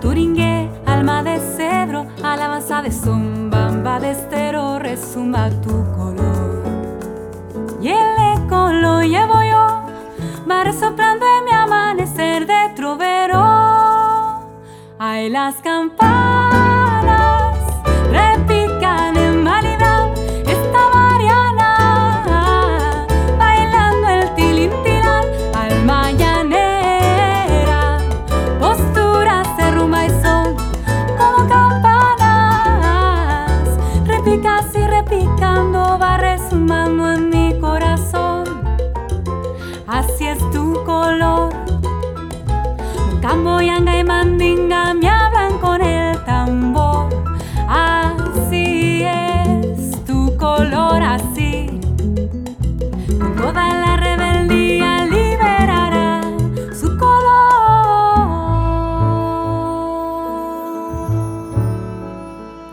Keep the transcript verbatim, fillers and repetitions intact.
turingue, alma de cedro, alabanza de son, bamba de estero, resuma tu color. Y el eco lo llevo yo, va resoplando en mi amanecer de trovero. Ay, las campanas